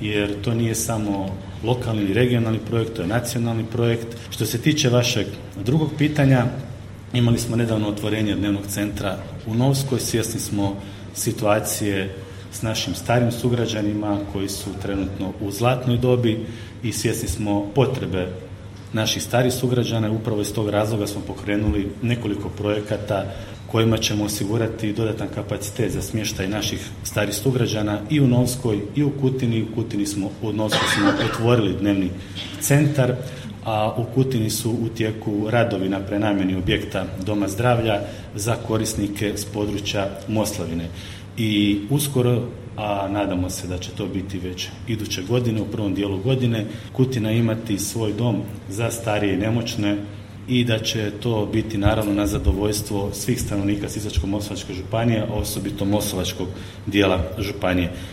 jer to nije samo lokalni ili regionalni projekt, to je nacionalni projekt. Što se tiče vašeg drugog pitanja, imali smo nedavno otvorenje dnevnog centra u Novskoj, svjesni smo situacije s našim starim sugrađanima koji su trenutno u zlatnoj dobi i svjesni smo potrebe naših starih sugrađana. Upravo iz tog razloga smo pokrenuli nekoliko projekata kojima ćemo osigurati dodatan kapacitet za smještaj naših starih sugrađana i u Novskoj i u Kutini. U Kutini u Novskoj smo otvorili dnevni centar, a u Kutini su u tijeku radovi na prenamjeni objekta Doma zdravlja za korisnike s područja Moslavine. I uskoro, a nadamo se da će to biti već iduće godine, u prvom dijelu godine, Kutina imati svoj dom za starije i nemoćne i da će to biti naravno na zadovoljstvo svih stanovnika Sisačko-moslavačke županije, a osobito moslavačkog dijela županije.